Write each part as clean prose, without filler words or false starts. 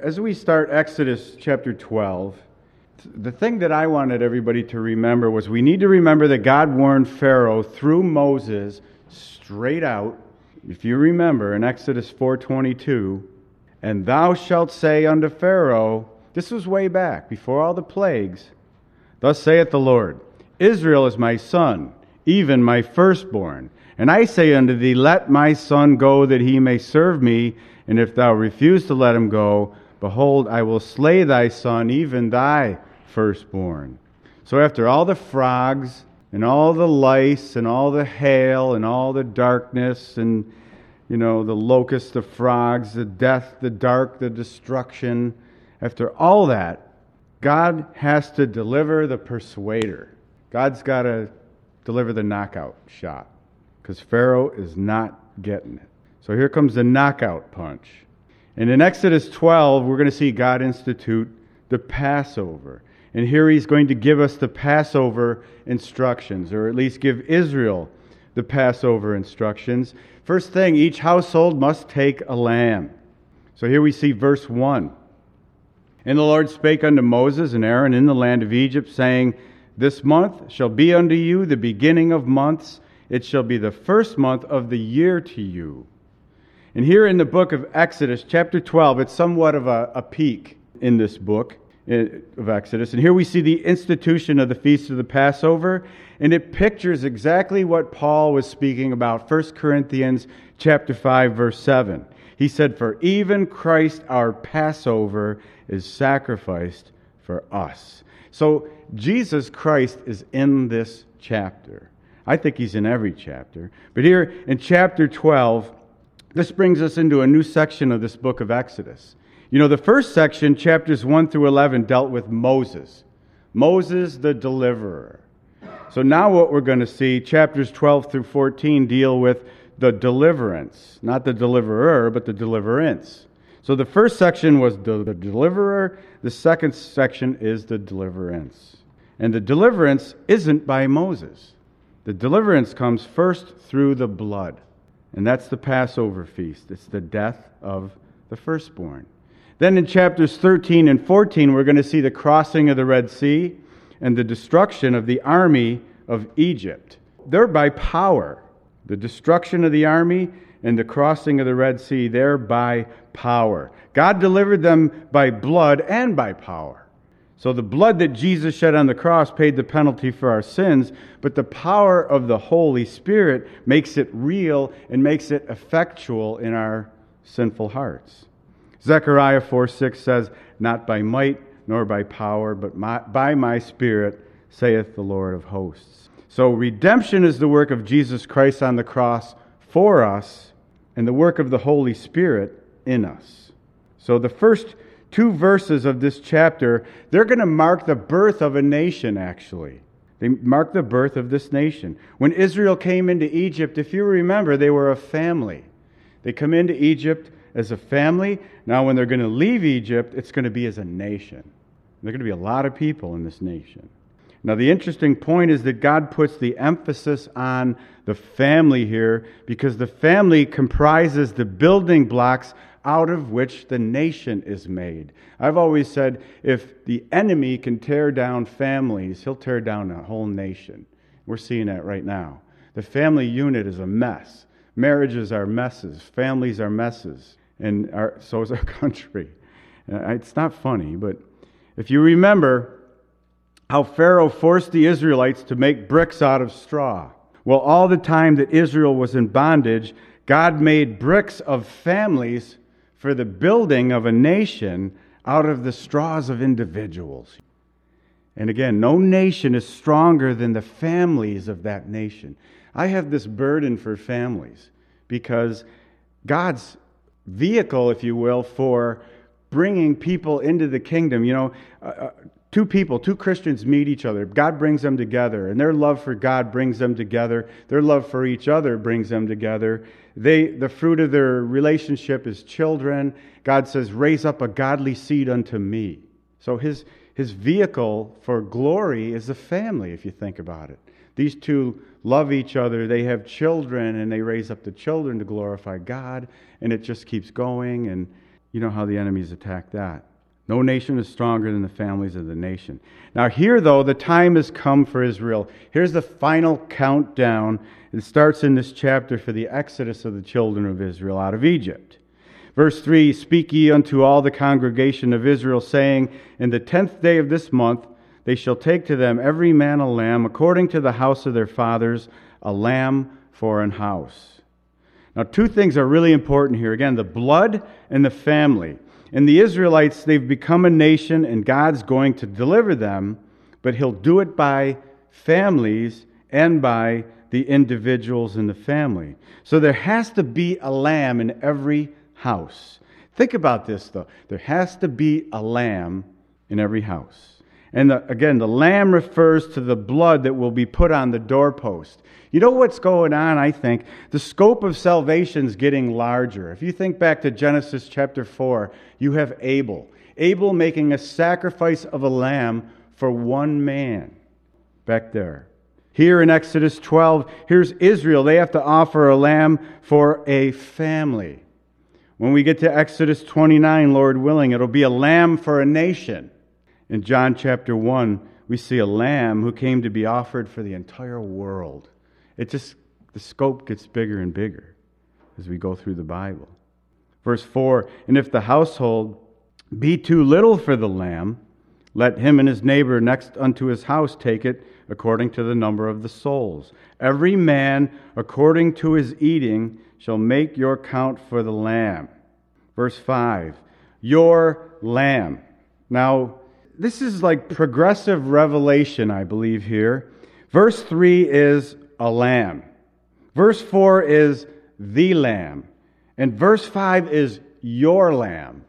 As we start Exodus chapter 12, the thing that I wanted everybody to remember was we need to remember that God warned Pharaoh through Moses straight out. If you remember in Exodus 4:22, and thou shalt say unto Pharaoh, this was way back before all the plagues, thus saith the Lord, Israel is my son, even my firstborn. And I say unto thee, let my son go that he may serve me. And if thou refuse to let him go, behold, I will slay thy son, even thy firstborn. So after all the frogs and all the lice and all the hail and all the darkness and, the locusts, the frogs, the death, the dark, the destruction, after all that, God has to deliver the persuader. God's got to deliver the knockout shot because Pharaoh is not getting it. So here comes the knockout punch. And in Exodus 12, we're going to see God institute the Passover. And here he's going to give us the Passover instructions, or at least give Israel the Passover instructions. First thing, each household must take a lamb. So here we see verse 1. And the Lord spake unto Moses and Aaron in the land of Egypt, saying, this month shall be unto you the beginning of months. It shall be the first month of the year to you. And here in the book of Exodus, chapter 12, it's somewhat of a peek in this book of Exodus. And here we see the institution of the Feast of the Passover, and it pictures exactly what Paul was speaking about, 1 Corinthians chapter 5, verse 7. He said, for even Christ our Passover is sacrificed for us. So Jesus Christ is in this chapter. I think he's in every chapter. But here in chapter 12, this brings us into a new section of this book of Exodus. The first section, chapters 1 through 11, dealt with Moses. Moses the deliverer. So now what we're going to see, chapters 12 through 14, deal with the deliverance. Not the deliverer, but the deliverance. So the first section was the deliverer. The second section is the deliverance. And the deliverance isn't by Moses. The deliverance comes first through the blood. And that's the Passover feast. It's the death of the firstborn. Then in chapters 13 and 14, we're going to see the crossing of the Red Sea and the destruction of the army of Egypt. They're by power. The destruction of the army and the crossing of the Red Sea, they're by power. God delivered them by blood and by power. So the blood that Jesus shed on the cross paid the penalty for our sins, but the power of the Holy Spirit makes it real and makes it effectual in our sinful hearts. Zechariah 4:6 says, not by might nor by power, but by my Spirit, saith the Lord of hosts. So redemption is the work of Jesus Christ on the cross for us, and the work of the Holy Spirit in us. So the first two verses of this chapter, they're going to mark the birth of a nation, actually. They mark the birth of this nation. When Israel came into Egypt, if you remember, they were a family. They come into Egypt as a family. Now, when they're going to leave Egypt, it's going to be as a nation. There are going to be a lot of people in this nation. Now, the interesting point is that God puts the emphasis on the family here because the family comprises the building blocks out of which the nation is made. I've always said if the enemy can tear down families, he'll tear down a whole nation. We're seeing that right now. The family unit is a mess. Marriages are messes. Families are messes. And so is our country. It's not funny, but if you remember how Pharaoh forced the Israelites to make bricks out of straw. Well, all the time that Israel was in bondage, God made bricks of families for the building of a nation out of the straws of individuals. And again, no nation is stronger than the families of that nation. I have this burden for families because God's vehicle, if you will, for bringing people into the kingdom, two Christians meet each other. God brings them together, and their love for God brings them together. Their love for each other brings them together. The fruit of their relationship is children. God says, raise up a godly seed unto me. So his vehicle for glory is the family, if you think about it. These two love each other. They have children, and they raise up the children to glorify God, and it just keeps going. And You know how the enemies attack that. No nation is stronger than the families of the nation. Now here, though, the time has come for Israel. Here's the final countdown. It starts in this chapter for the exodus of the children of Israel out of Egypt. Verse 3, Speak ye unto all the congregation of Israel, saying, In the 10th day of this month they shall take to them every man a lamb, according to the house of their fathers, a lamb for an house. Now, two things are really important here. Again, the blood and the family. And the Israelites, they've become a nation, and God's going to deliver them, but He'll do it by families and by the individuals in the family. So there has to be a lamb in every house. Think about this, though. There has to be a lamb in every house. And again, the lamb refers to the blood that will be put on the doorpost. You know what's going on, I think? The scope of salvation is getting larger. If you think back to Genesis chapter 4, you have Abel. Abel making a sacrifice of a lamb for one man. Back there. Here in Exodus 12, here's Israel. They have to offer a lamb for a family. When we get to Exodus 29, Lord willing, it'll be a lamb for a nation. In John chapter 1, we see a lamb who came to be offered for the entire world. The scope gets bigger and bigger as we go through the Bible. Verse 4, And if the household be too little for the lamb, let him and his neighbor next unto his house take it according to the number of the souls. Every man according to his eating shall make your count for the lamb. Verse 5, Your lamb. Now, this is like progressive revelation, I believe, here. Verse 3 is a lamb. Verse 4 is the lamb. And verse 5 is your lamb.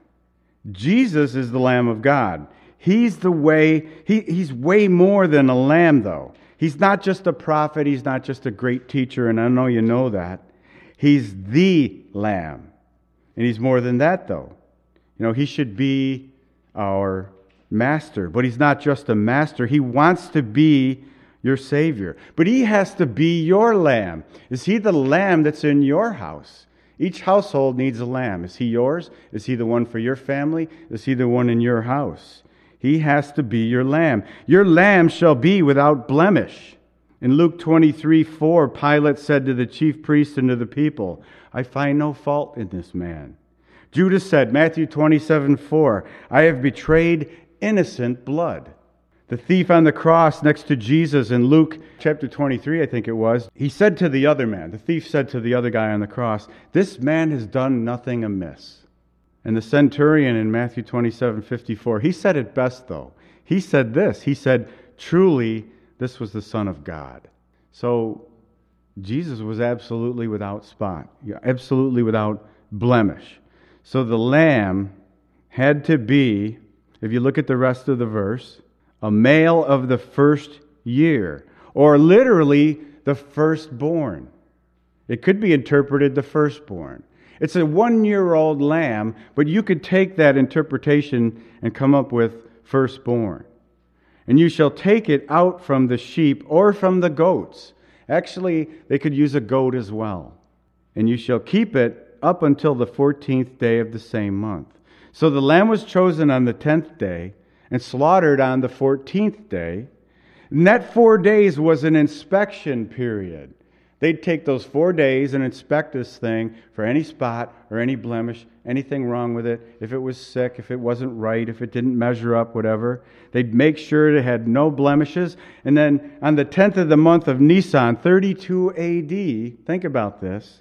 Jesus is the Lamb of God. He's the way. He's way more than a lamb, though. He's not just a prophet. He's not just a great teacher, and I know you know that. He's the lamb. And he's more than that, though. You know, he should be our master, but he's not just a master. He wants to be your Savior. But he has to be your lamb. Is he the lamb that's in your house? Each household needs a lamb. Is he yours? Is he the one for your family? Is he the one in your house? He has to be your lamb. Your lamb shall be without blemish. In Luke 23:4, Pilate said to the chief priests and to the people, I find no fault in this man. Judas said, Matthew 27:4, I have betrayed innocent blood. The thief on the cross next to Jesus in Luke chapter 23, I think it was, he said to the other man, the thief said to the other guy on the cross, this man has done nothing amiss. And the centurion in Matthew 27:54, he said it best though. He said this, he said, truly, this was the Son of God. So Jesus was absolutely without spot, absolutely without blemish. So the lamb had to be, if you look at the rest of the verse, a male of the first year, or literally the firstborn. It could be interpreted the firstborn. It's a 1-year-old lamb, but you could take that interpretation and come up with firstborn. And you shall take it out from the sheep or from the goats. Actually, they could use a goat as well. And you shall keep it up until the 14th day of the same month. So the lamb was chosen on the 10th day and slaughtered on the 14th day. And that 4 days was an inspection period. They'd take those 4 days and inspect this thing for any spot or any blemish, anything wrong with it, if it was sick, if it wasn't right, if it didn't measure up, whatever. They'd make sure it had no blemishes. And then on the 10th of the month of Nisan, 32 AD, think about this,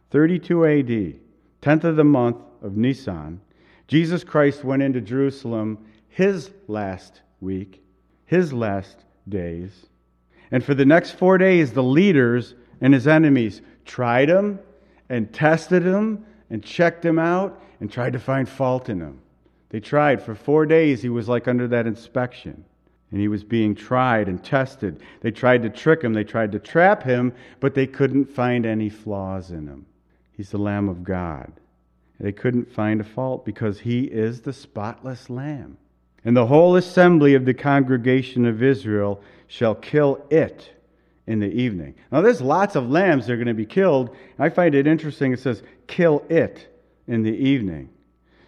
32 AD, 10th of the month of Nisan, Jesus Christ went into Jerusalem his last week, his last days. And for the next 4 days, the leaders and his enemies tried him and tested him and checked him out and tried to find fault in him. They tried. For 4 days, he was like under that inspection. And he was being tried and tested. They tried to trick him. They tried to trap him, but they couldn't find any flaws in him. He's the Lamb of God. They couldn't find a fault because he is the spotless Lamb. And the whole assembly of the congregation of Israel shall kill it in the evening. Now there's lots of lambs that are going to be killed. I find it interesting. It says, kill it in the evening.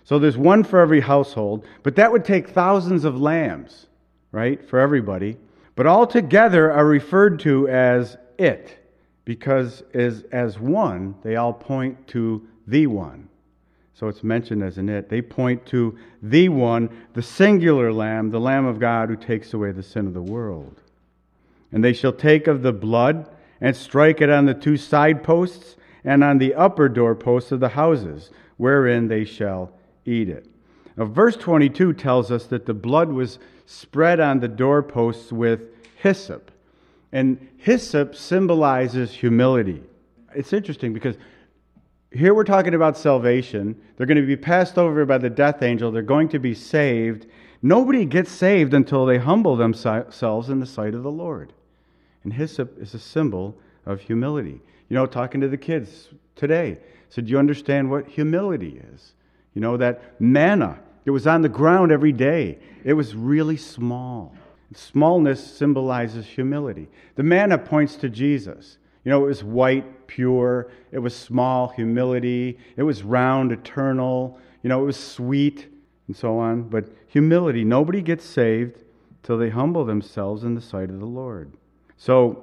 So there's one for every household, but that would take thousands of lambs, right, for everybody. But all together are referred to as it, because as one, they all point to the one. So it's mentioned as an it. They point to the one, the singular Lamb, the Lamb of God who takes away the sin of the world. And they shall take of the blood and strike it on the two side posts and on the upper doorposts of the houses, wherein they shall eat it. Now, verse 22 tells us that the blood was spread on the doorposts with hyssop. And hyssop symbolizes humility. It's interesting because here we're talking about salvation. They're going to be passed over by the death angel. They're going to be saved. Nobody gets saved until they humble themselves in the sight of the Lord. And hyssop is a symbol of humility. You know, talking to the kids today, said, do you understand what humility is? You know, that manna, it was on the ground every day. It was really small. Smallness symbolizes humility. The manna points to Jesus. You know, it was white, pure. It was small, humility. It was round, eternal. You know, it was sweet, and so on. But humility, nobody gets saved till they humble themselves in the sight of the Lord. So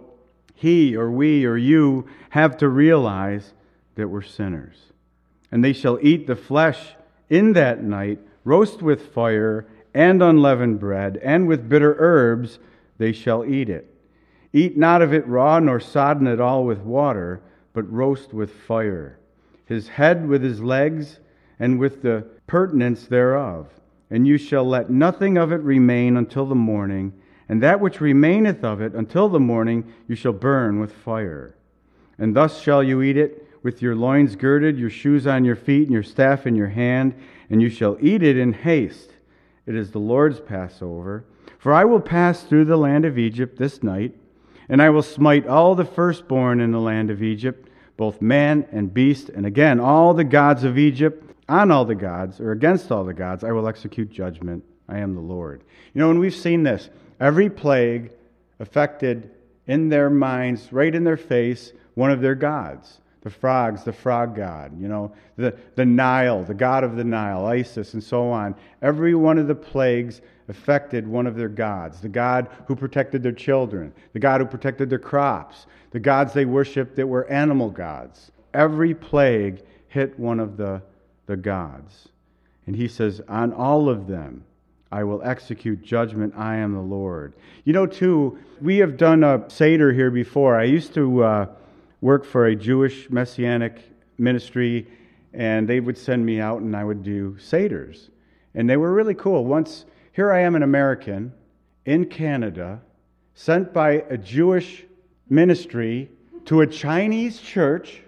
he or we or you have to realize that we're sinners. And they shall eat the flesh in that night, roast with fire and unleavened bread, and with bitter herbs they shall eat it. Eat not of it raw, nor sodden it all with water, but roast with fire. His head with his legs, and with the purtenance thereof. And you shall let nothing of it remain until the morning, and that which remaineth of it until the morning you shall burn with fire. And thus shall you eat it, with your loins girded, your shoes on your feet, and your staff in your hand, and you shall eat it in haste. It is the Lord's Passover. For I will pass through the land of Egypt this night, and I will smite all the firstborn in the land of Egypt, both man and beast, and again all the gods of Egypt, on all the gods, or against all the gods, I will execute judgment. I am the Lord. You know, and we've seen this. Every plague affected in their minds, right in their face, one of their gods. The frogs, the frog god, you know, the Nile, the god of the Nile, Isis, and so on. Every one of the plagues affected one of their gods. The god who protected their children, the god who protected their crops, the gods they worshipped that were animal gods. Every plague hit one of the gods. And he says, on all of them, I will execute judgment. I am the Lord. You know, too, we have done a Seder here before. I used to work for a Jewish Messianic ministry, and they would send me out and I would do Seders. And they were really cool. Once, here I am, an American in Canada, sent by a Jewish ministry to a Chinese church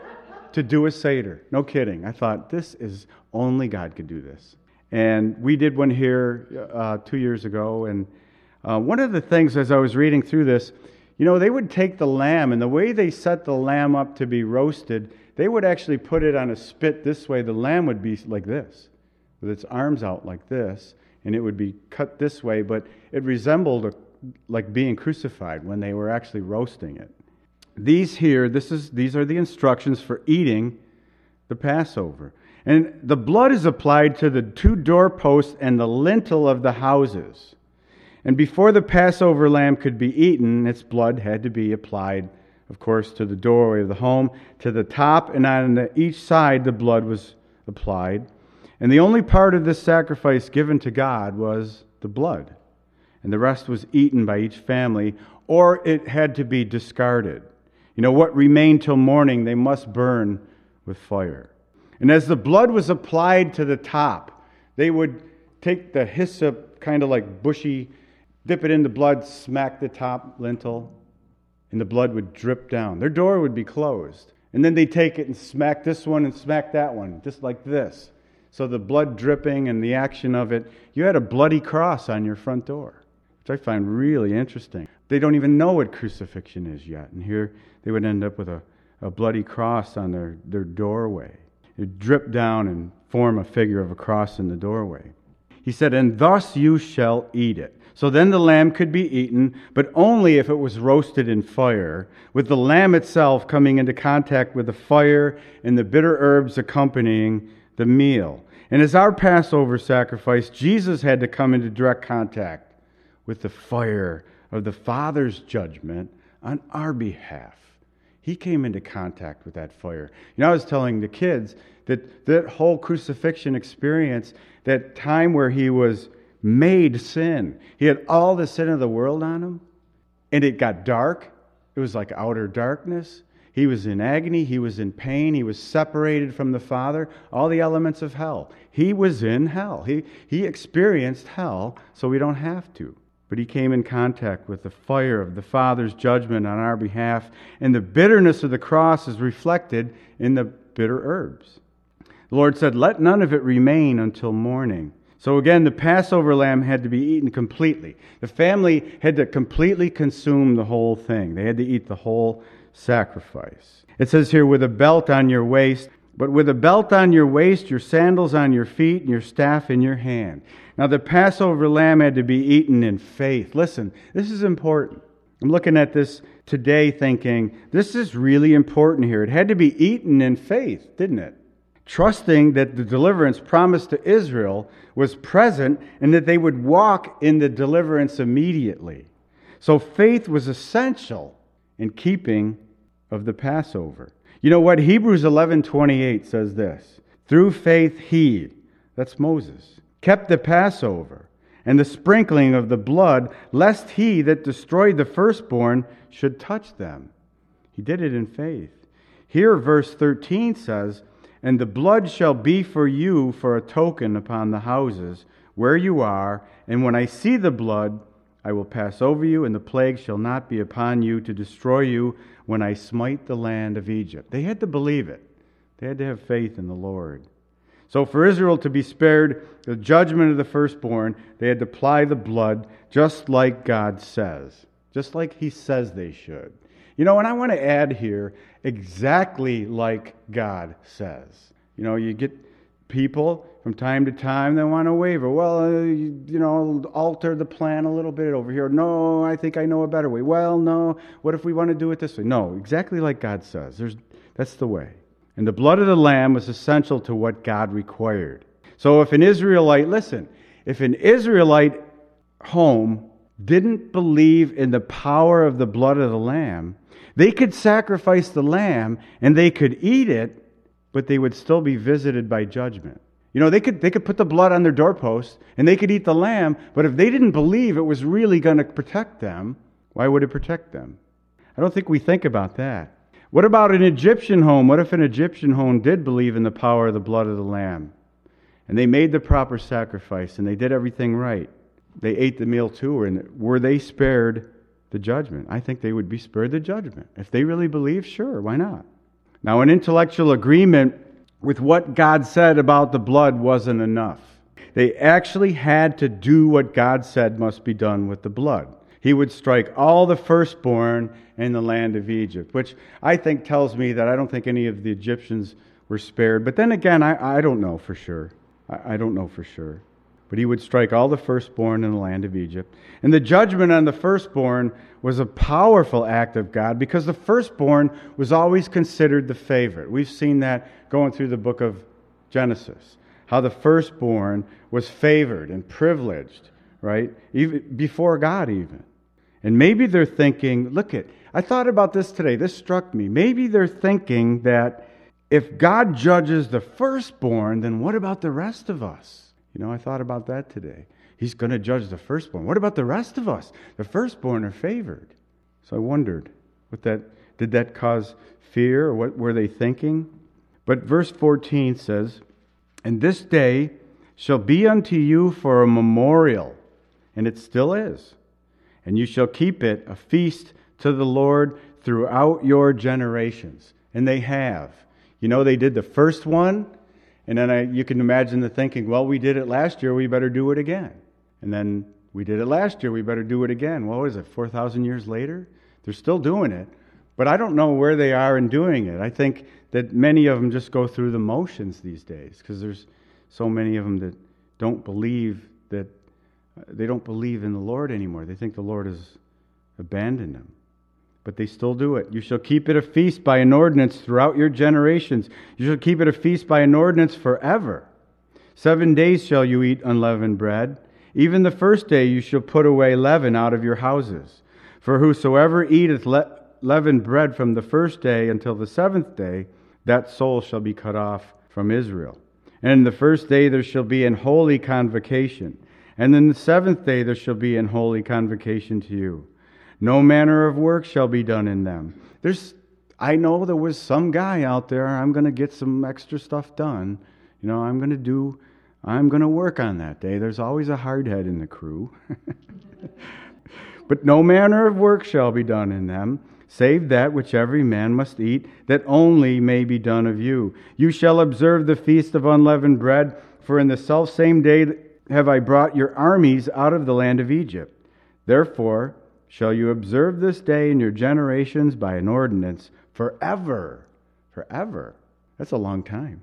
to do a Seder. No kidding. I thought, this is, only God could do this. And we did one here 2 years ago, and one of the things as I was reading through this, you know, they would take the lamb, and the way they set the lamb up to be roasted, they would actually put it on a spit this way. The lamb would be like this, with its arms out like this, and it would be cut this way, but it resembled like being crucified when they were actually roasting it. These are the instructions for eating the Passover. And the blood is applied to the two doorposts and the lintel of the houses. And before the Passover lamb could be eaten, its blood had to be applied, of course, to the doorway of the home, to the top, and on each side the blood was applied. And the only part of this sacrifice given to God was the blood. And the rest was eaten by each family, or it had to be discarded. You know, what remained till morning they must burn with fire. And as the blood was applied to the top, they would take the hyssop, kind of like bushy, dip it in the blood, smack the top lintel, and the blood would drip down. Their door would be closed. And then they'd take it and smack this one and smack that one, just like this. So the blood dripping and the action of it, you had a bloody cross on your front door, which I find really interesting. They don't even know what crucifixion is yet. And here they would end up with a bloody cross on their doorway. It would drip down and form a figure of a cross in the doorway. He said, and thus you shall eat it. So then the lamb could be eaten, but only if it was roasted in fire, with the lamb itself coming into contact with the fire and the bitter herbs accompanying the meal. And as our Passover sacrifice, Jesus had to come into direct contact with the fire of the Father's judgment on our behalf. He came into contact with that fire. I was telling the kids that whole crucifixion experience, that time where he was made sin, he had all the sin of the world on him, and it got dark. It was like outer darkness. He was in agony. He was in pain. He was separated from the Father. All the elements of hell. He was in hell. He experienced hell, so we don't have to. But he came in contact with the fire of the Father's judgment on our behalf, and the bitterness of the cross is reflected in the bitter herbs. The Lord said, "Let none of it remain until morning." So again, the Passover lamb had to be eaten completely. The family had to completely consume the whole thing. They had to eat the whole sacrifice. It says here, with a belt on your waist, but with a belt on your waist, your sandals on your feet, and your staff in your hand. Now the Passover lamb had to be eaten in faith. Listen, this is important. I'm looking at this today thinking, this is really important here. It had to be eaten in faith, didn't it? Trusting that the deliverance promised to Israel was present and that they would walk in the deliverance immediately. So faith was essential in keeping of the Passover. You know what? Hebrews 11:28 says this. Through faith he, that's Moses, kept the Passover and the sprinkling of the blood, lest he that destroyed the firstborn should touch them. He did it in faith. Here verse 13 says, and the blood shall be for you for a token upon the houses where you are, and when I see the blood, I will pass over you, and the plague shall not be upon you to destroy you when I smite the land of Egypt. They had to believe it. They had to have faith in the Lord. So for Israel to be spared the judgment of the firstborn, they had to apply the blood just like God says, just like he says they should. And I want to add here, exactly like God says. You get people from time to time that want to waver. Well, alter the plan a little bit over here. No, I think I know a better way. Well, no, what if we want to do it this way? No, exactly like God says. That's the way. And the blood of the lamb was essential to what God required. So if an Israelite home didn't believe in the power of the blood of the lamb, they could sacrifice the lamb and they could eat it, but they would still be visited by judgment. They could put the blood on their doorpost and they could eat the lamb, but if they didn't believe it was really going to protect them, why would it protect them? I don't think we think about that. What about an Egyptian home? What if an Egyptian home did believe in the power of the blood of the lamb? And they made the proper sacrifice and they did everything right. They ate the meal too, and were they spared the judgment? I think they would be spared the judgment. If they really believe, sure, why not? Now, an intellectual agreement with what God said about the blood wasn't enough. They actually had to do what God said must be done with the blood. He would strike all the firstborn in the land of Egypt, which I think tells me that I don't think any of the Egyptians were spared. But then again, I don't know for sure. I don't know for sure. But he would strike all the firstborn in the land of Egypt. And the judgment on the firstborn was a powerful act of God because the firstborn was always considered the favorite. We've seen that going through the book of Genesis, how the firstborn was favored and privileged, right? Even before God even. And maybe they're thinking, I thought about this today. This struck me. Maybe they're thinking that if God judges the firstborn, then what about the rest of us? I thought about that today. He's going to judge the firstborn. What about the rest of us? The firstborn are favored. So I wondered, did that cause fear, or what were they thinking? But verse 14 says, and this day shall be unto you for a memorial, and it still is. And you shall keep it a feast to the Lord throughout your generations. And they have. They did the first one, and then you can imagine the thinking, well, we did it last year, we better do it again. And then we did it last year, we better do it again. What was it, 4,000 years later? They're still doing it. But I don't know where they are in doing it. I think that many of them just go through the motions these days because there's so many of them that don't believe in the Lord anymore. They think the Lord has abandoned them. but they still do it. You shall keep it a feast by an ordinance throughout your generations. You shall keep it a feast by an ordinance forever. 7 days shall you eat unleavened bread. Even the first day you shall put away leaven out of your houses. For whosoever eateth leavened bread from the first day until the 7th day, that soul shall be cut off from Israel. And in the first day there shall be an holy convocation. And in the 7th day there shall be an holy convocation to you. No manner of work shall be done in them. I know there was some guy out there, I'm going to get some extra stuff done. I'm going to work on that day. There's always a hardhead in the crew. But no manner of work shall be done in them, save that which every man must eat, that only may be done of you. You shall observe the feast of unleavened bread, for in the selfsame day have I brought your armies out of the land of Egypt. Therefore shall you observe this day in your generations by an ordinance forever. Forever. That's a long time.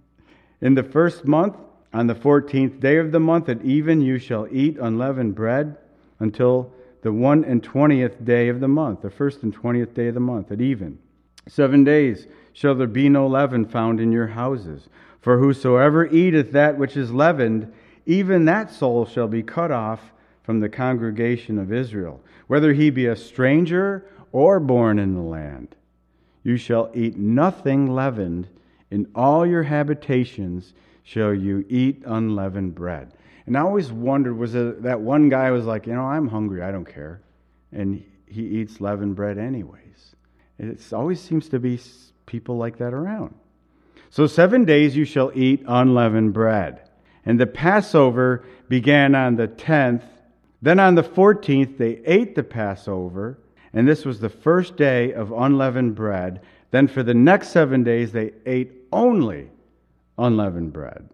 In the first month, on the 14th day of the month at even, you shall eat unleavened bread until the 21st day of the month, the 1st and 20th day of the month at even. 7 days shall there be no leaven found in your houses. For whosoever eateth that which is leavened, even that soul shall be cut off from the congregation of Israel, whether he be a stranger or born in the land. You shall eat nothing leavened. In all your habitations shall you eat unleavened bread. And I always wondered, was it that one guy was like, I'm hungry, I don't care. And he eats leavened bread anyways. It always seems to be people like that around. So 7 days you shall eat unleavened bread. And the Passover began on the 10th. Then on the 14th they ate the Passover. And this was the first day of unleavened bread. Then for the next 7 days they ate only unleavened bread.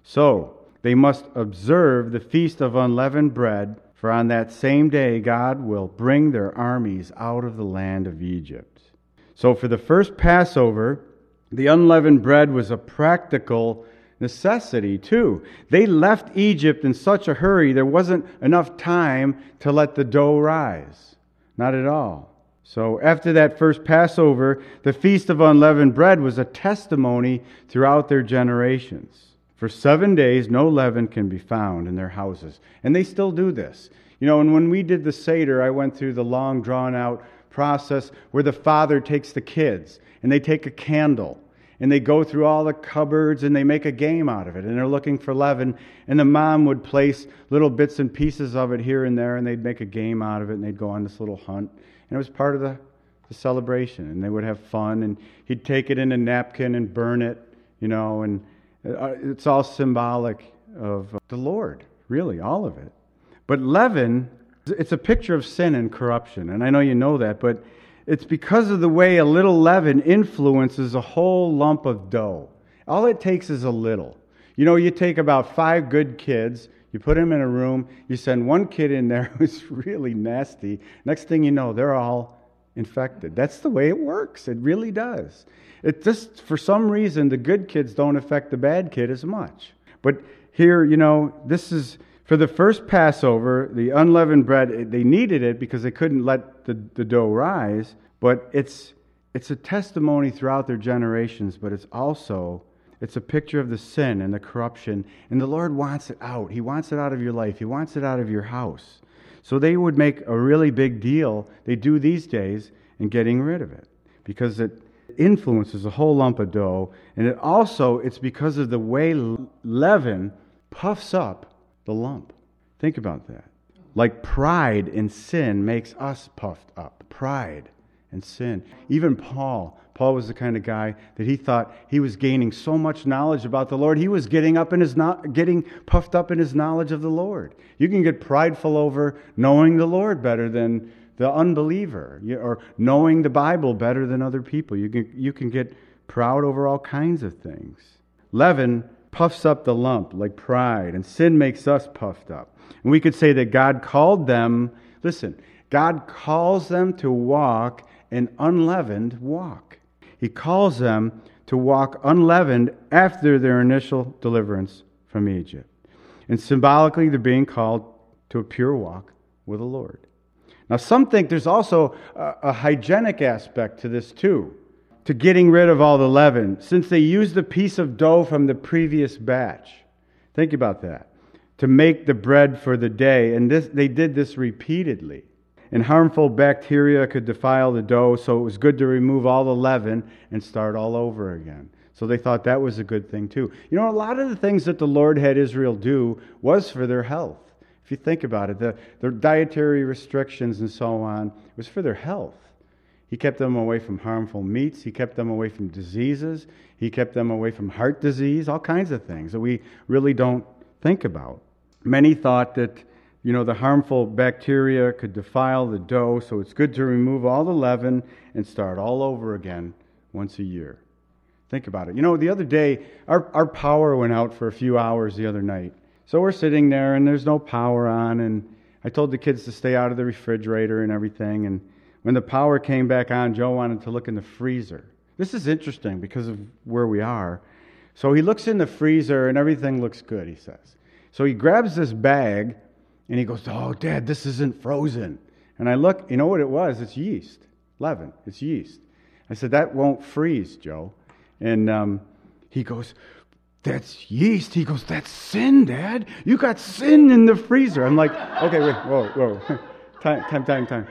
So they must observe the feast of unleavened bread, for on that same day God will bring their armies out of the land of Egypt. So for the first Passover, the unleavened bread was a practical necessity too. They left Egypt in such a hurry, there wasn't enough time to let the dough rise. Not at all. So after that first Passover, the Feast of Unleavened Bread was a testimony throughout their generations. For 7 days, no leaven can be found in their houses. And they still do this. And when we did the Seder, I went through the long, drawn-out process where the father takes the kids, and they take a candle, and they go through all the cupboards, and they make a game out of it, and they're looking for leaven, and the mom would place little bits and pieces of it here and there, and they'd make a game out of it, and they'd go on this little hunt. And it was part of the celebration, and they would have fun, and he'd take it in a napkin and burn it, and it's all symbolic of the Lord, really, all of it. But leaven, it's a picture of sin and corruption, and I know you know that, but it's because of the way a little leaven influences a whole lump of dough. All it takes is a little. You take about 5 good kids, you put them in a room, you send one kid in there who's really nasty. Next thing you know, they're all infected. That's the way it works. It really does. It just, for some reason, the good kids don't affect the bad kid as much. But here, this is, for the first Passover, the unleavened bread, they needed it because they couldn't let the dough rise. But it's a testimony throughout their generations, but it's a picture of the sin and the corruption, and the Lord wants it out. He wants it out of your life. He wants it out of your house. So they would make a really big deal, they do these days, in getting rid of it, because it influences a whole lump of dough, and it's because of the way leaven puffs up the lump. Think about that. Like pride and sin makes us puffed up. Pride and sin. Even Paul was the kind of guy that he thought he was gaining so much knowledge about the Lord. He was getting puffed up in his knowledge of the Lord. You can get prideful over knowing the Lord better than the unbeliever, or knowing the Bible better than other people. You can get proud over all kinds of things. Leaven puffs up the lump like pride, and sin makes us puffed up. And we could say that God called them, God calls them to walk an unleavened walk. He calls them to walk unleavened after their initial deliverance from Egypt. And symbolically, they're being called to a pure walk with the Lord. Now, some think there's also a hygienic aspect to this too, to getting rid of all the leaven, since they used a piece of dough from the previous batch. Think about that. To make the bread for the day, and they did this repeatedly. And harmful bacteria could defile the dough, so it was good to remove all the leaven and start all over again. So they thought that was a good thing too. You know, a lot of the things that the Lord had Israel do was for their health. If you think about it, their dietary restrictions and so on, it was for their health. He kept them away from harmful meats. He kept them away from diseases. He kept them away from heart disease, all kinds of things that we really don't think about. Many thought that, the harmful bacteria could defile the dough, so it's good to remove all the leaven and start all over again once a year. Think about it. The other day, our power went out for a few hours the other night. So we're sitting there, and there's no power on, and I told the kids to stay out of the refrigerator and everything, and when the power came back on, Joe wanted to look in the freezer. This is interesting because of where we are. So he looks in the freezer, and everything looks good, he says. So he grabs this bag, and he goes, "Oh, Dad, this isn't frozen." And I look, you know what it was? It's yeast. Leaven. It's yeast. I said, "That won't freeze, Joe." And he goes, "That's yeast." He goes, "That's sin, Dad. You got sin in the freezer." I'm like, okay, wait, whoa. Time.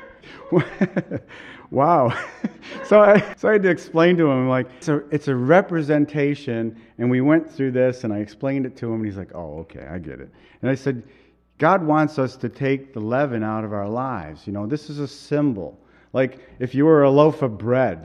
Wow. So I had to explain to him, like, it's a representation, and we went through this, and I explained it to him, and he's like, "Oh, okay, I get it." And I said, God wants us to take the leaven out of our lives. This is a symbol. Like if you were a loaf of bread,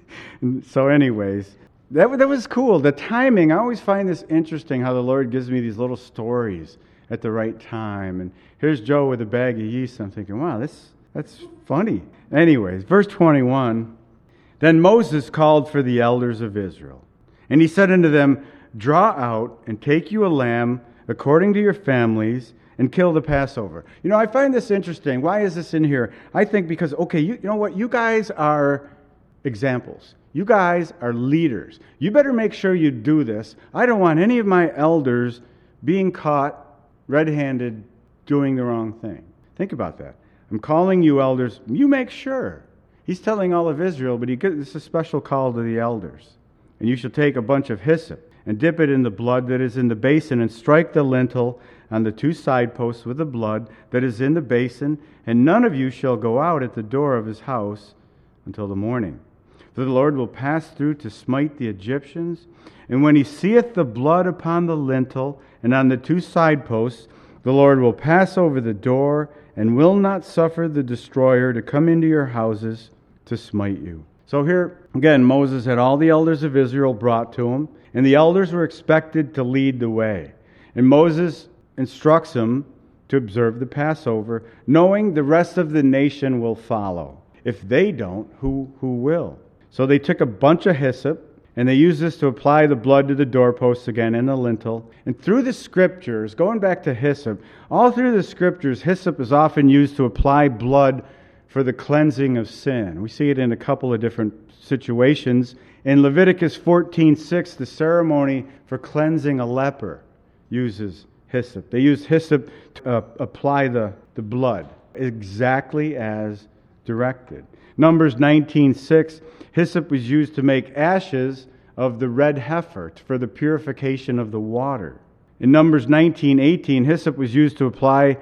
And so anyways, that was cool. The timing, I always find this interesting how the Lord gives me these little stories at the right time. And here's Joe with a bag of yeast. I'm thinking, wow, that's funny. Anyways, verse 21, Then Moses called for the elders of Israel, and he said unto them, Draw out and take you a lamb according to your families, and kill the Passover. I find this interesting. Why is this in here? I think because, okay, you know what? You guys are examples. You guys are leaders. You better make sure you do this. I don't want any of my elders being caught red-handed doing the wrong thing. Think about that. I'm calling you elders. You make sure. He's telling all of Israel, but it's a special call to the elders. And you shall take a bunch of hyssop and dip it in the blood that is in the basin, and strike the lintel on the two side posts with the blood that is in the basin, and none of you shall go out at the door of his house until the morning. For the Lord will pass through to smite the Egyptians, and when he seeth the blood upon the lintel and on the two side posts, the Lord will pass over the door, and will not suffer the destroyer to come into your houses to smite you. So here, again, Moses had all the elders of Israel brought to him, and the elders were expected to lead the way. And Moses instructs them to observe the Passover, knowing the rest of the nation will follow. If they don't, who will? So they took a bunch of hyssop, and they used this to apply the blood to the doorposts again and the lintel. And through the Scriptures, going back to hyssop, all through the Scriptures, hyssop is often used to apply blood for the cleansing of sin. We see it in a couple of different situations. In Leviticus 14:6, the ceremony for cleansing a leper uses hyssop. They use hyssop to apply the blood exactly as directed. Numbers 19:6, hyssop was used to make ashes of the red heifer for the purification of the water. In Numbers 19:18, hyssop was used to apply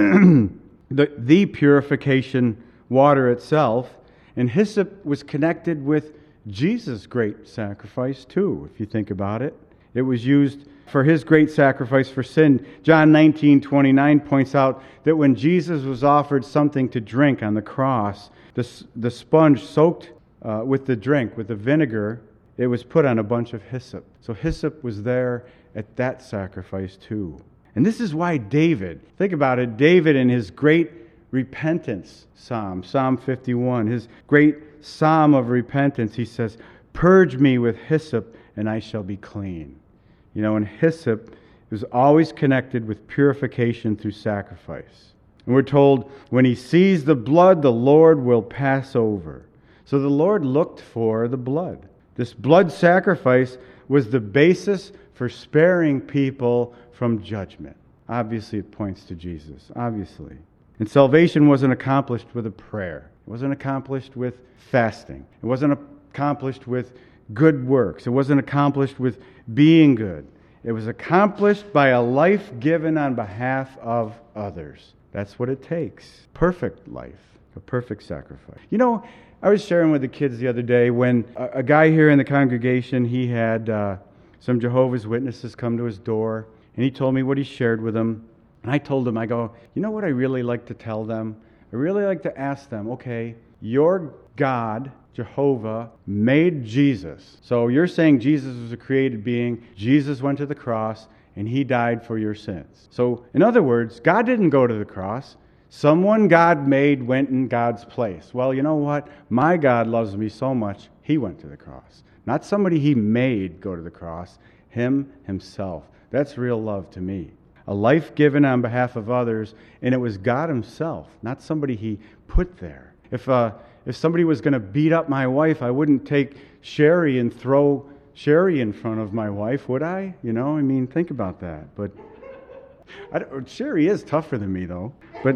the purification water itself. And hyssop was connected with Jesus' great sacrifice too, if you think about it. It was used for his great sacrifice for sin. John 19:29 points out that when Jesus was offered something to drink on the cross, the sponge soaked with the drink, with the vinegar, it was put on a bunch of hyssop. So hyssop was there at that sacrifice too. And this is why David, think about it, David in his great repentance psalm, Psalm 51, his great psalm of repentance, he says, "Purge me with hyssop and I shall be clean." And hyssop is always connected with purification through sacrifice. And we're told, when he sees the blood, the Lord will pass over. So the Lord looked for the blood. This blood sacrifice was the basis for sparing people from judgment. Obviously, it points to Jesus. Obviously. And salvation wasn't accomplished with a prayer. It wasn't accomplished with fasting. It wasn't accomplished with good works. It wasn't accomplished with being good. It was accomplished by a life given on behalf of others. That's what it takes. Perfect life. A perfect sacrifice. You know, I was sharing with the kids the other day when a guy here in the congregation, he had some Jehovah's Witnesses come to his door, and he told me what he shared with them. And I told him, I go, you know what I really like to tell them? I really like to ask them, okay, your God, Jehovah, made Jesus. So you're saying Jesus was a created being, Jesus went to the cross, and he died for your sins. So, in other words, God didn't go to the cross. Someone God made went in God's place. Well, you know what? My God loves me so much, he went to the cross. Not somebody he made go to the cross, himself. That's real love to me. A life given on behalf of others, and it was God himself, not somebody he put there. If somebody was going to beat up my wife, I wouldn't take Sherry and throw Sherry in front of my wife, would I? You know, I mean, think about that. But Sherry is tougher than me, though. But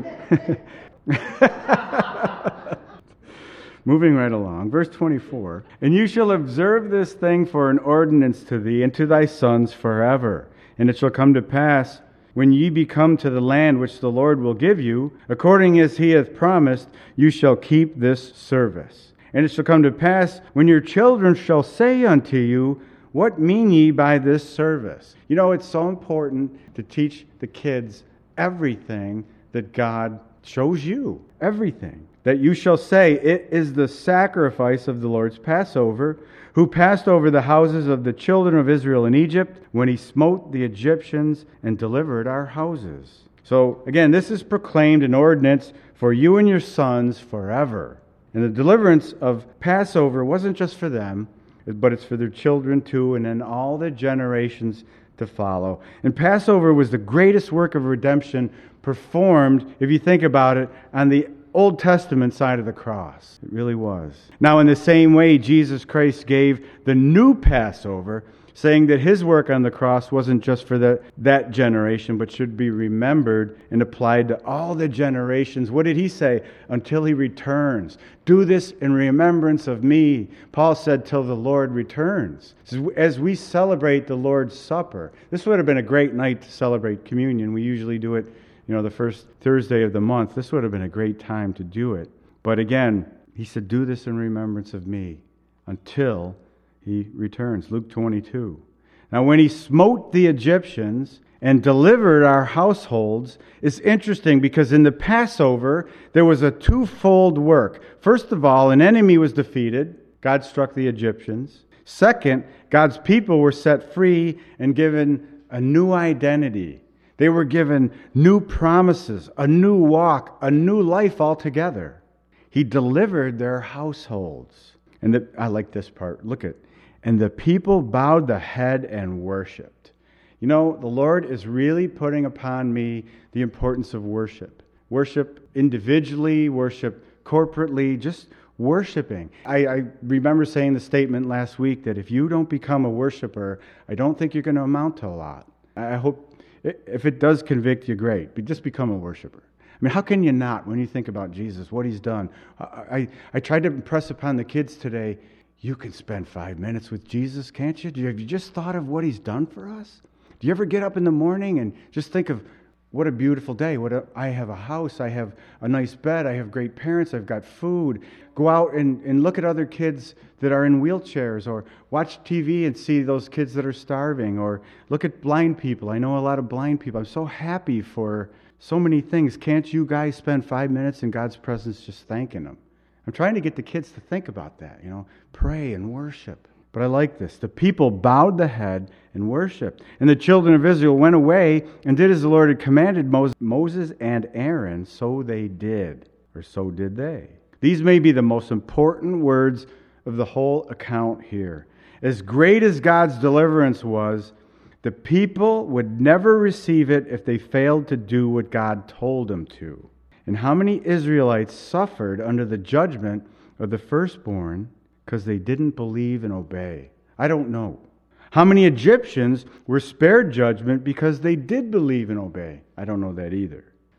moving right along, verse 24. And you shall observe this thing for an ordinance to thee and to thy sons forever. And it shall come to pass, when ye be come to the land which the Lord will give you, according as he hath promised, you shall keep this service. And it shall come to pass, when your children shall say unto you, what mean ye by this service? You know, it's so important to teach the kids everything that God shows you. Everything. That you shall say, it is the sacrifice of the Lord's Passover, who passed over the houses of the children of Israel in Egypt, when he smote the Egyptians and delivered our houses. So, again, this is proclaimed an ordinance for you and your sons forever. And the deliverance of Passover wasn't just for them, but it's for their children too, and then all the generations to follow. And Passover was the greatest work of redemption performed, if you think about it, on the Old Testament side of the cross. It really was. Now, in the same way, Jesus Christ gave the new Passover, saying that his work on the cross wasn't just for that generation, but should be remembered and applied to all the generations. What did he say? Until he returns. Do this in remembrance of me. Paul said, till the Lord returns. As we celebrate the Lord's Supper, this would have been a great night to celebrate communion. We usually do it, the first Thursday of the month. This would have been a great time to do it. But again, he said, do this in remembrance of me until he returns. Luke 22. Now, when he smote the Egyptians and delivered our households, it's interesting because in the Passover, there was a twofold work. First of all, an enemy was defeated. God struck the Egyptians. Second, God's people were set free and given a new identity. They were given new promises, a new walk, a new life altogether. He delivered their households. And I like this part. Look at, and the people bowed the head and worshipped. The Lord is really putting upon me the importance of worship. Worship individually, worship corporately, just worshiping. I remember saying the statement last week that if you don't become a worshiper, I don't think you're going to amount to a lot. I hope, if it does convict you, great, but just become a worshiper. I mean, how can you not when you think about Jesus, what he's done? I tried to impress upon the kids today, you can spend 5 minutes with Jesus, can't you? Have you just thought of what he's done for us? Do you ever get up in the morning and just think of what a beautiful day? I have a house, I have a nice bed, I have great parents, I've got food. Go out and look at other kids that are in wheelchairs, or watch TV and see those kids that are starving, or look at blind people. I know a lot of blind people. I'm so happy for so many things. Can't you guys spend 5 minutes in God's presence just thanking him? I'm trying to get the kids to think about that, pray and worship. But I like this. The people bowed the head and worshiped. And the children of Israel went away and did as the Lord had commanded Moses and Aaron. So they did, or so did they. These may be the most important words of the whole account here. As great as God's deliverance was, the people would never receive it if they failed to do what God told them to. And how many Israelites suffered under the judgment of the firstborn because they didn't believe and obey? I don't know. How many Egyptians were spared judgment because they did believe and obey? I don't know that either.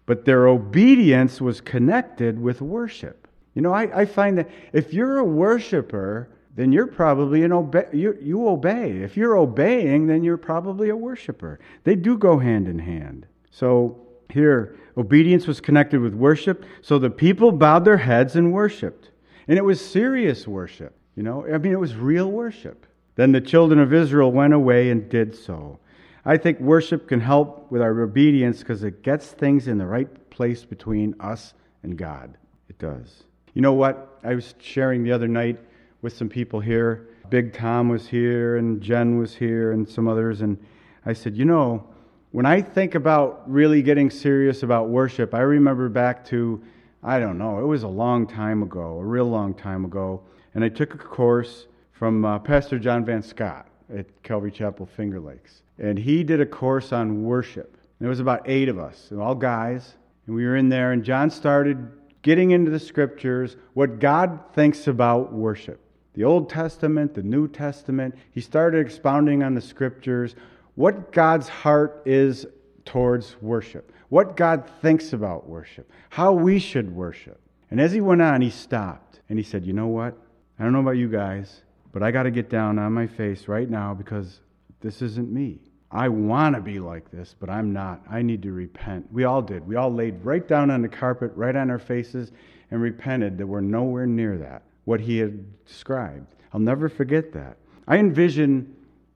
but their obedience was connected with worship. I find that if you're a worshiper, then you're probably you obey. If you're obeying, then you're probably a worshiper. They do go hand in hand. So here, obedience was connected with worship. So the people bowed their heads and worshiped. And it was serious worship. It was real worship. Then the children of Israel went away and did so. I think worship can help with our obedience because it gets things in the right place between us and God. It does. You know what? I was sharing the other night with some people here. Big Tom was here and Jen was here and some others. And I said, when I think about really getting serious about worship, I remember back to, it was a long time ago, a real long time ago. And I took a course from Pastor John Van Scott at Calvary Chapel, Finger Lakes. And he did a course on worship. And there was about 8 of us, all guys. And we were in there, and John started getting into the Scriptures, what God thinks about worship. The Old Testament, the New Testament. He started expounding on the Scriptures, what God's heart is towards worship, what God thinks about worship, how we should worship. And as he went on, he stopped, and he said, you know what? I don't know about you guys, but I got to get down on my face right now because this isn't me. I want to be like this, but I'm not. I need to repent. We all did. We all laid right down on the carpet, right on our faces, and repented that we're nowhere near that, what he had described. I'll never forget that. I envision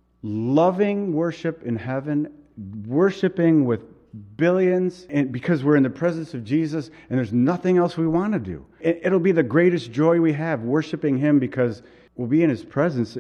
loving worship in heaven, worshiping with billions, and because we're in the presence of Jesus and there's nothing else we want to do. It'll be the greatest joy we have, worshiping him, because we'll be in his presence.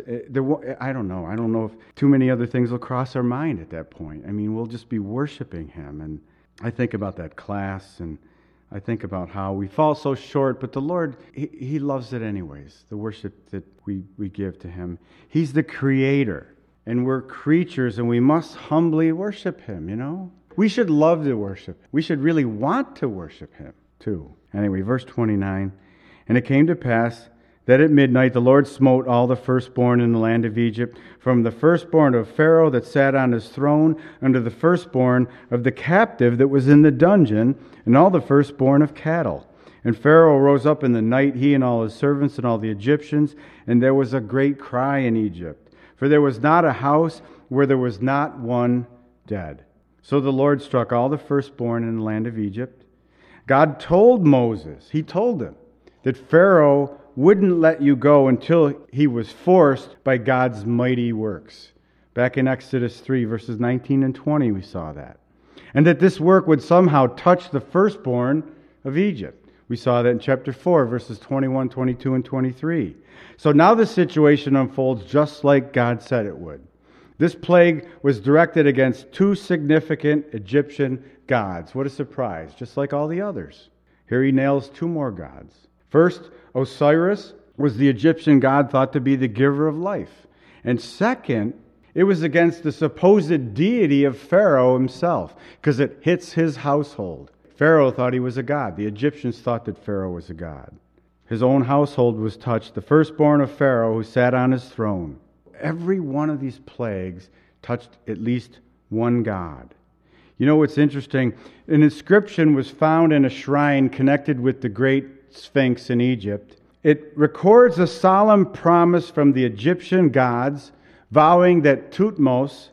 I don't know. I don't know if too many other things will cross our mind at that point. We'll just be worshiping him. And I think about that class, and I think about how we fall so short, but the Lord, he loves it anyways, the worship that we give to him. He's the creator, and we're creatures, and we must humbly worship him, We should love to worship. We should really want to worship him, too. Anyway, verse 29, and it came to pass that at midnight the Lord smote all the firstborn in the land of Egypt, from the firstborn of Pharaoh that sat on his throne, unto the firstborn of the captive that was in the dungeon, and all the firstborn of cattle. And Pharaoh rose up in the night, he and all his servants and all the Egyptians, and there was a great cry in Egypt, for there was not a house where there was not one dead. So the Lord struck all the firstborn in the land of Egypt. God told Moses, he told him, that Pharaoh wouldn't let you go until he was forced by God's mighty works. Back in Exodus 3, verses 19 and 20, we saw that. And that this work would somehow touch the firstborn of Egypt. We saw that in chapter 4, verses 21, 22, and 23. So now the situation unfolds just like God said it would. This plague was directed against 2 significant Egyptian gods. What a surprise, just like all the others. Here he nails 2 more gods. First, Osiris was the Egyptian god thought to be the giver of life. And second, it was against the supposed deity of Pharaoh himself, because it hits his household. Pharaoh thought he was a god. The Egyptians thought that Pharaoh was a god. His own household was touched, the firstborn of Pharaoh who sat on his throne. Every one of these plagues touched at least one god. You know what's interesting? An inscription was found in a shrine connected with the great Sphinx in Egypt. It records a solemn promise from the Egyptian gods, vowing that Thutmose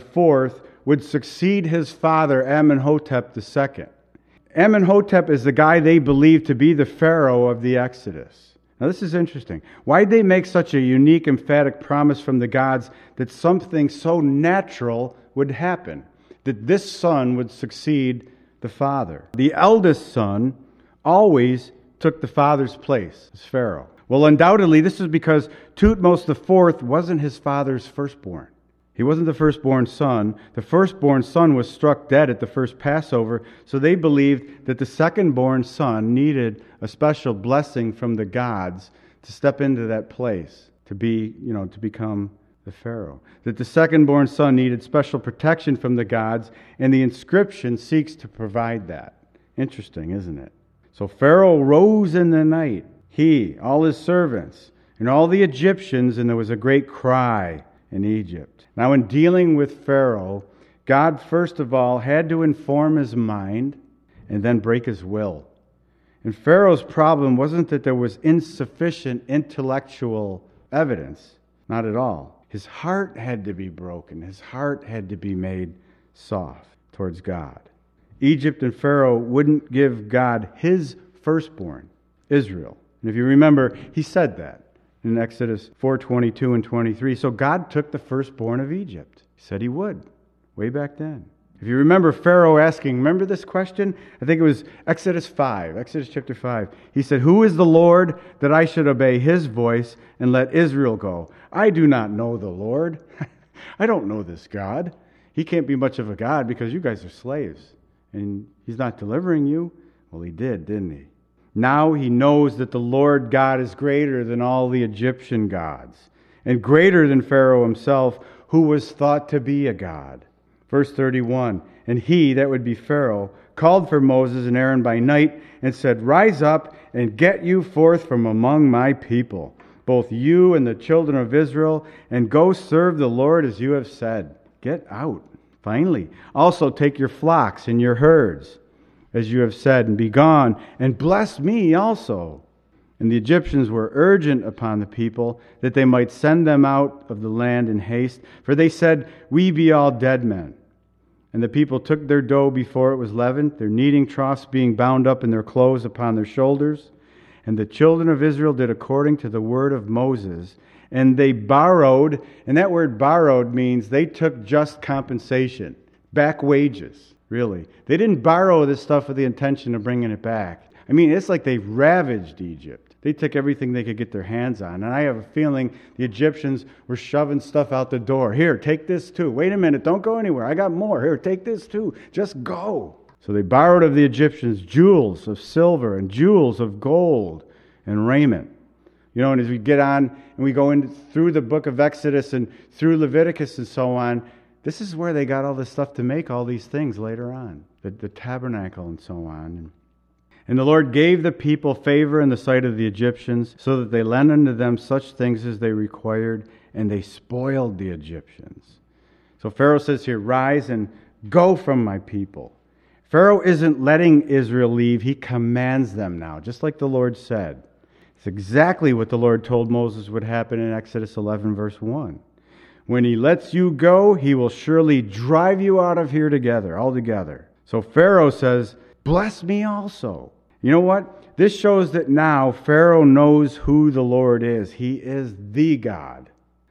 IV would succeed his father Amenhotep II. Amenhotep is the guy they believe to be the Pharaoh of the Exodus. Now this is interesting. Why'd they make such a unique, emphatic promise from the gods that something so natural would happen? That this son would succeed the father. The eldest son always took the father's place as Pharaoh. Well, undoubtedly, this is because Thutmose IV wasn't his father's firstborn. He wasn't the firstborn son. The firstborn son was struck dead at the first Passover, so they believed that the secondborn son needed a special blessing from the gods to step into that place, to become the Pharaoh. That the secondborn son needed special protection from the gods, and the inscription seeks to provide that. Interesting, isn't it? So Pharaoh rose in the night, he, all his servants, and all the Egyptians, and there was a great cry in Egypt. Now, in dealing with Pharaoh, God, first of all, had to inform his mind, and then break his will. And Pharaoh's problem wasn't that there was insufficient intellectual evidence. Not at all. His heart had to be broken. His heart had to be made soft towards God. Egypt and Pharaoh wouldn't give God his firstborn, Israel. And if you remember, he said that in Exodus 4:22 and 23. So God took the firstborn of Egypt. He said he would, way back then. If you remember Pharaoh asking, remember this question? I think it was Exodus chapter 5. He said, "Who is the Lord that I should obey his voice and let Israel go? I do not know the Lord." I don't know this God. He can't be much of a God because you guys are slaves. And he's not delivering you. Well, he did, didn't he? Now he knows that the Lord God is greater than all the Egyptian gods and greater than Pharaoh himself, who was thought to be a god. Verse 31, "And he," that would be Pharaoh, "called for Moses and Aaron by night and said, 'Rise up and get you forth from among my people, both you and the children of Israel, and go serve the Lord as you have said.'" Get out. Finally, "Also take your flocks and your herds, as you have said, and be gone, and bless me also." And the Egyptians were urgent upon the people that they might send them out of the land in haste, for they said, "We be all dead men." And the people took their dough before it was leavened, their kneading troughs being bound up in their clothes upon their shoulders. And the children of Israel did according to the word of Moses. And they borrowed, and that word borrowed means they took just compensation, back wages, really. They didn't borrow this stuff with the intention of bringing it back. I mean, it's like they ravaged Egypt. They took everything they could get their hands on. And I have a feeling the Egyptians were shoving stuff out the door. "Here, take this too. Wait a minute, don't go anywhere. I got more. Here, take this too. Just go." So they borrowed of the Egyptians jewels of silver and jewels of gold and raiment. You know, and as we get on and we go in through the book of Exodus and through Leviticus and so on, this is where they got all this stuff to make all these things later on, the tabernacle and so on. And the Lord gave the people favor in the sight of the Egyptians, so that they lent unto them such things as they required, and they spoiled the Egyptians. So Pharaoh says here, "Rise and go from my people." Pharaoh isn't letting Israel leave, he commands them now, just like the Lord said. It's exactly what the Lord told Moses would happen in Exodus 11, verse 1. "When he lets you go, he will surely drive you out of here altogether." So Pharaoh says, "Bless me also." You know what? This shows that now Pharaoh knows who the Lord is. He is the God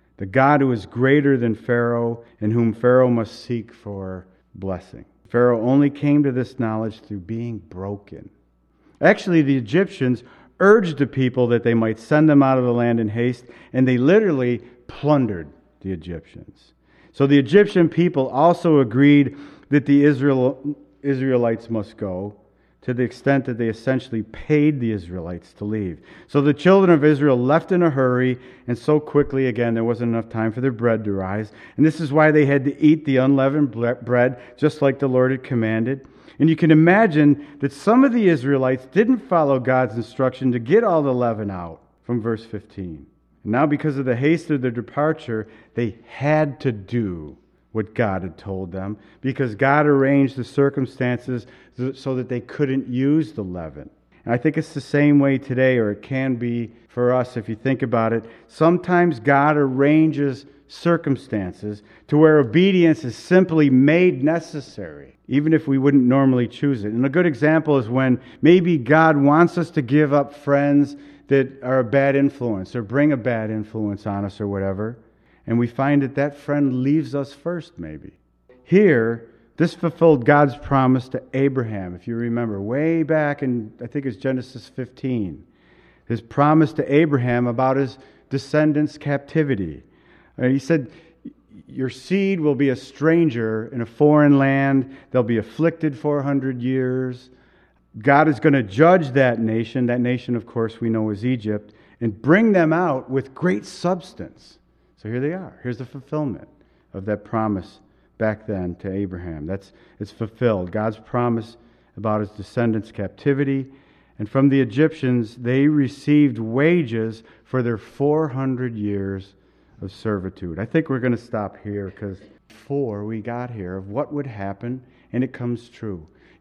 who is greater than Pharaoh, and whom Pharaoh must seek for blessing. Pharaoh only came to this knowledge through being broken. Actually, the Egyptians urged the people that they might send them out of the land in haste, and they literally plundered the Egyptians. So the Egyptian people also agreed that the Israelites must go, to the extent that they essentially paid the Israelites to leave. So the children of Israel left in a hurry, and so quickly, again, there wasn't enough time for their bread to rise. And this is why they had to eat the unleavened bread, just like the Lord had commanded. And you can imagine that some of the Israelites didn't follow God's instruction to get all the leaven out from verse 15. And now, because of the haste of their departure, they had to do what God had told them, because God arranged the circumstances so that they couldn't use the leaven. And I think it's the same way today, or it can be for us if you think about it. Sometimes God arranges circumstances to where obedience is simply made necessary, even if we wouldn't normally choose it. And a good example is when maybe God wants us to give up friends that are a bad influence or bring a bad influence on us or whatever. And we find that that friend leaves us first, maybe. Here, this fulfilled God's promise to Abraham, if you remember, way back in, I think it's Genesis 15. His promise to Abraham about his descendants' captivity. He said, "Your seed will be a stranger in a foreign land. They'll be afflicted 400 years. God is going to judge that nation. That nation, of course, we know is Egypt, and bring them out with great substance." So here they are. Here's the fulfillment of that promise back then to Abraham. It's fulfilled. God's promise about his descendants' captivity. And from the Egyptians, they received wages for their 400 years of servitude. I think we're going to stop here because before we got here of what would happen, and it comes true.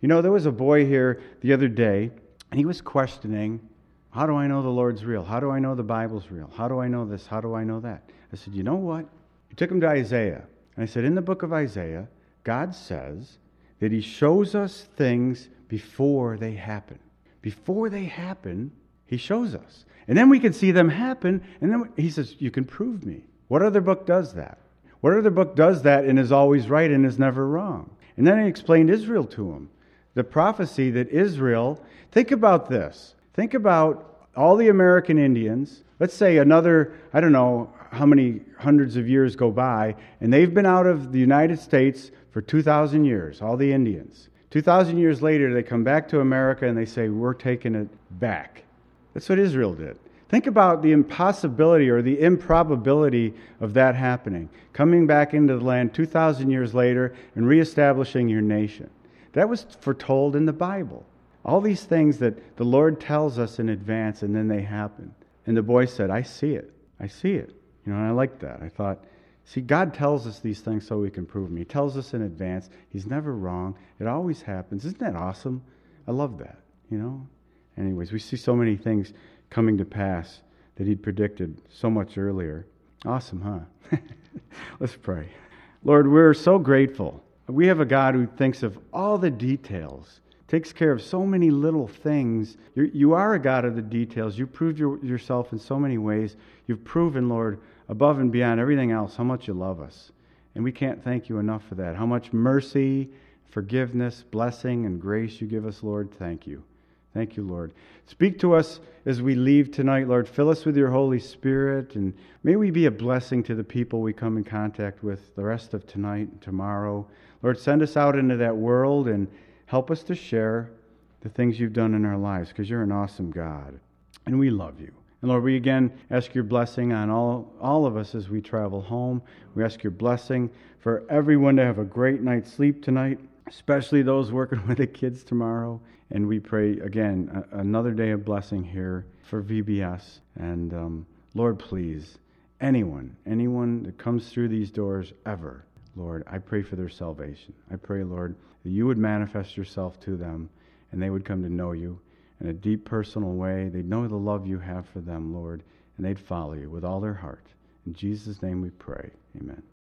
You know, there was a boy here the other day, and he was questioning, how do I know the Lord's real? How do I know the Bible's real? How do I know this? How do I know that? I said, you know what? I took him to Isaiah. And I said, in the book of Isaiah, God says that he shows us things before they happen. Before they happen, he shows us. And then we can see them happen, and then he says, you can prove me. What other book does that? What other book does that and is always right and is never wrong? And then I explained Israel to him. The prophecy that Israel, think about this. Think about all the American Indians. Let's say another, I don't know how many hundreds of years go by, and they've been out of the United States for 2,000 years, all the Indians. 2,000 years later, they come back to America and they say, we're taking it back. That's what Israel did. Think about the impossibility or the improbability of that happening. Coming back into the land 2,000 years later and reestablishing your nation. That was foretold in the Bible. All these things that the Lord tells us in advance and then they happen. And the boy said, I see it. I see it. You know, and I like that. I thought, see, God tells us these things so he can prove them. He tells us in advance. He's never wrong. It always happens. Isn't that awesome? I love that, you know? Anyways, we see so many things coming to pass that he'd predicted so much earlier. Awesome, huh? Let's pray. Lord, we're so grateful. We have a God who thinks of all the details, takes care of so many little things. You are a God of the details. You proved yourself in so many ways. You've proven, Lord, above and beyond everything else, how much you love us. And we can't thank you enough for that. How much mercy, forgiveness, blessing, and grace you give us, Lord. Thank you. Thank you, Lord. Speak to us as we leave tonight, Lord. Fill us with your Holy Spirit, and may we be a blessing to the people we come in contact with the rest of tonight and tomorrow. Lord, send us out into that world and help us to share the things you've done in our lives, because you're an awesome God, and we love you. And Lord, we again ask your blessing on all of us as we travel home. We ask your blessing for everyone to have a great night's sleep tonight, especially those working with the kids tomorrow. And we pray, again, another day of blessing here for VBS. And Lord, please, anyone that comes through these doors ever, Lord, I pray for their salvation. I pray, Lord, that you would manifest yourself to them and they would come to know you in a deep personal way. They'd know the love you have for them, Lord, and they'd follow you with all their heart. In Jesus' name we pray. Amen.